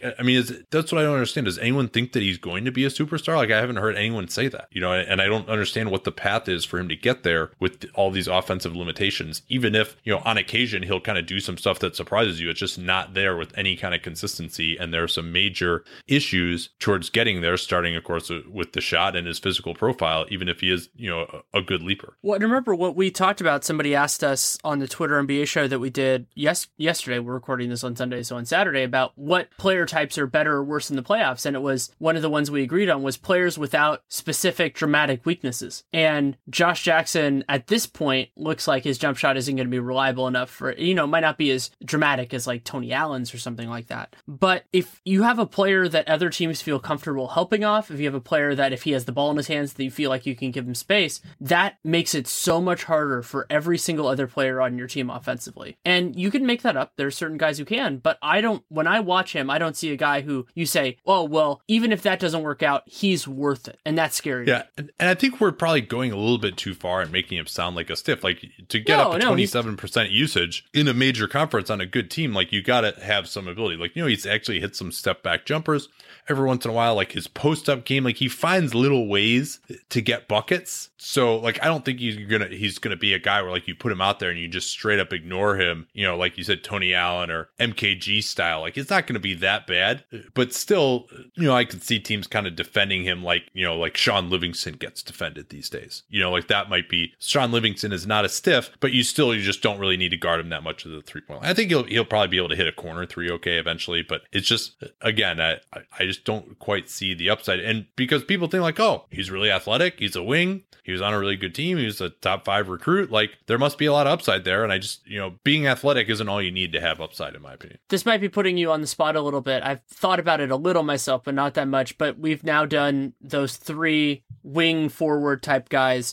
that's what I don't understand. Does anyone think that he's going to be a superstar? Like, I haven't heard anyone say that, and I don't understand what the path is for him to get there with all these offensive limitations. Even if, on occasion he'll kind of do some stuff that surprises you, it's just not there with any kind of consistency. And there are some major issues towards getting there, starting, of course, with the shot and his physical profile, even if he is, a good leaper. Well, and remember what we talked about. Somebody asked us on the Twitter NBA show that we did yesterday. We're recording this on Sunday, so on Saturday, about what player types are better or worse in the playoffs. And it was one of the ones we agreed on was players without specific dramatic weaknesses. And Josh Jackson at this point looks like his jump shot isn't going to be reliable enough for, might not be as dramatic as like Tony Allen's or something like that. But if you have a player that other teams feel comfortable helping off, if you have a player that if he has the ball in his hands that you feel like you can give him space, that makes it so much harder for every single other player on your team offensively. And you can make that up. There's certain guys who can, but when I watch him, I don't see a guy who you say, oh, well, even if that doesn't work out, he's worth it. And that's scary. Yeah. And I think we're probably going a little bit too far and making him sound like a stiff. Like, to get up to 27% usage in a major conference on a good team, like, you got to have some ability. Like, he's actually hit some step back jumpers every once in a while. Like, his post up game, like, he finds little ways to get buckets. So, like, I don't think he's gonna be a guy where, like, you put him out there and you just straight up ignore him, like you said, Tony Allen or MKG style. Like, it's not gonna be that bad, but still, I could see teams kind of defending him like Sean Livingston gets defended these days. Like, that might be, Sean Livingston is not a stiff, but you just don't really need to guard him that much of the 3-point line. I think he'll probably be able to hit a corner 3 okay eventually, but it's just, again, I just don't quite see the upside. And because people think like, oh, he's really athletic, he's a wing, he was on a really good team, he was a top 5 recruit, like, there must be a lot of upside there. And I just, being athletic isn't all you need to have upside, in my opinion. This might be putting you on the spot a little bit. I've thought about it a little myself, but not that much. But we've now done those 3 wing forward type guys.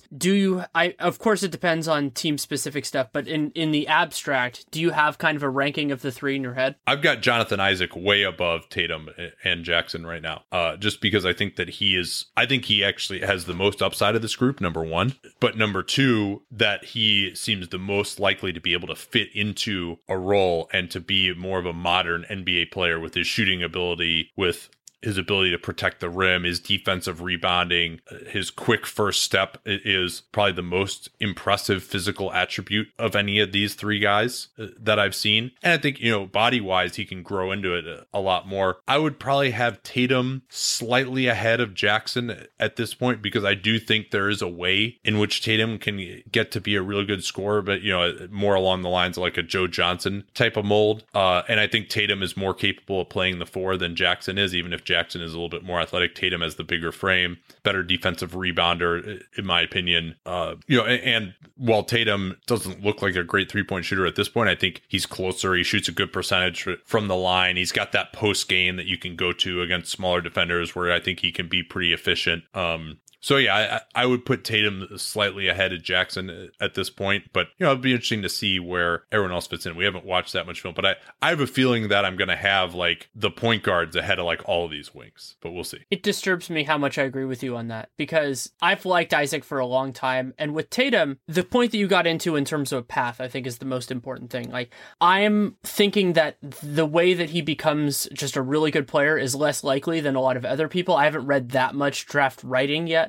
Of course it depends on team specific stuff, but in the abstract, do you have kind of a ranking of the 3 in your head? I've got Jonathan Isaac way above Tatum and Jackson right now. Just because I think that he actually has the most upside of this group, number 1, but number 2, that he seems the most likely to be able to fit into a role and to be more of a modern NBA player with his shooting ability, with his ability to protect the rim, his defensive rebounding, his quick first step is probably the most impressive physical attribute of any of these 3 guys that I've seen. And I think, body-wise, he can grow into it a lot more. I would probably have Tatum slightly ahead of Jackson at this point, because I do think there is a way in which Tatum can get to be a really good scorer, but, more along the lines of like a Joe Johnson type of mold. And I think Tatum is more capable of playing the 4 than Jackson is, even if Jackson is a little bit more athletic. Tatum has the bigger frame, better defensive rebounder, in my opinion. And while Tatum doesn't look like a great 3-point shooter at this point, I think he's closer. He shoots a good percentage from the line. He's got that post game that you can go to against smaller defenders where I think he can be pretty efficient. So yeah, I would put Tatum slightly ahead of Jackson at this point, but it'd be interesting to see where everyone else fits in. We haven't watched that much film, but I have a feeling that I'm going to have like the point guards ahead of like all of these wings, but we'll see. It disturbs me how much I agree with you on that, because I've liked Isaac for a long time. And with Tatum, the point that you got into in terms of path, I think is the most important thing. Like, I'm thinking that the way that he becomes just a really good player is less likely than a lot of other people. I haven't read that much draft writing yet,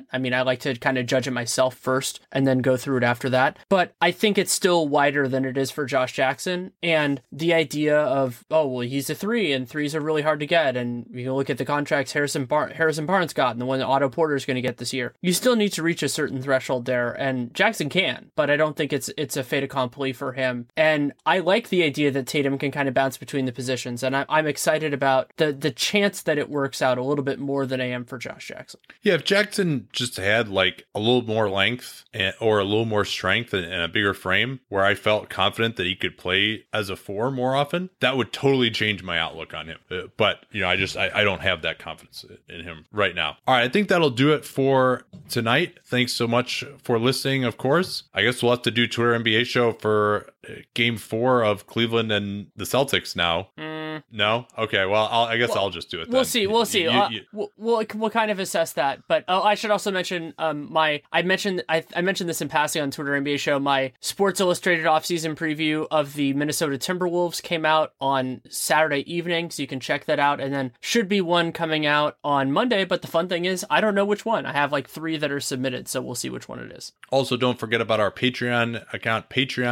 I mean, I like to kind of judge it myself first and then go through it after that. But I think it's still wider than it is for Josh Jackson. And the idea of, oh, well, he's a 3 and 3s are really hard to get. And you can look at the contracts Harrison Barnes got and the one that Otto Porter is going to get this year. You still need to reach a certain threshold there. And Jackson can, but I don't think it's a fait accompli for him. And I like the idea that Tatum can kind of bounce between the positions. And I'm excited about the chance that it works out a little bit more than I am for Josh Jackson. Yeah, if Jackson just had like a little more length or a little more strength and a bigger frame where I felt confident that he could play as a 4 more often, that would totally change my outlook on him. But, I don't have that confidence in him right now. All right, I think that'll do it for tonight. Thanks so much for listening, of course. I guess we'll have to do Twitter NBA show for game 4 of Cleveland and the Celtics now. No? Okay, well, I guess I'll just do it then. We'll see. We'll kind of assess that. But I should also mention I mentioned this in passing on Twitter NBA show. My Sports Illustrated offseason preview of the Minnesota Timberwolves came out on Saturday evening, so you can check that out. And then should be one coming out on Monday. But the fun thing is, I don't know which one. I have like 3 that are submitted, so we'll see which one it is. Also, don't forget about our Patreon account,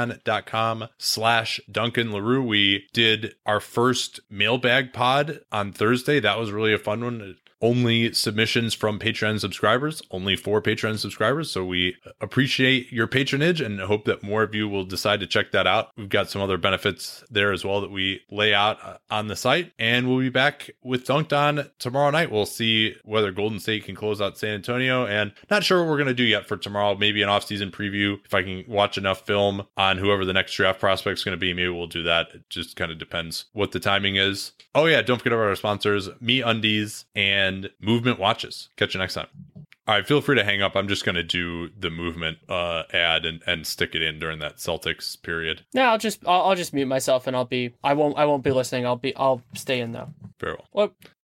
patreon.com/Duncan LaRue. We did our first mailbag pod on Thursday. That was really a fun one. Only submissions from Patreon subscribers, only 4 Patreon subscribers. So we appreciate your patronage and hope that more of you will decide to check that out. We've got some other benefits there as well that we lay out on the site. And we'll be back with Dunked On tomorrow night. We'll see whether Golden State can close out San Antonio, and not sure what we're going to do yet for tomorrow. Maybe an offseason preview. If I can watch enough film on whoever the next draft prospect is going to be, maybe we'll do that. It just kind of depends what the timing is. Oh yeah, don't forget about our sponsors, MeUndies and Movement Watches. Catch you next time. All right, feel free to hang up. I'm just going to do the Movement ad and stick it in during that Celtics period. No, I'll just mute myself and I won't be listening. I'll stay in though. Very well. Well,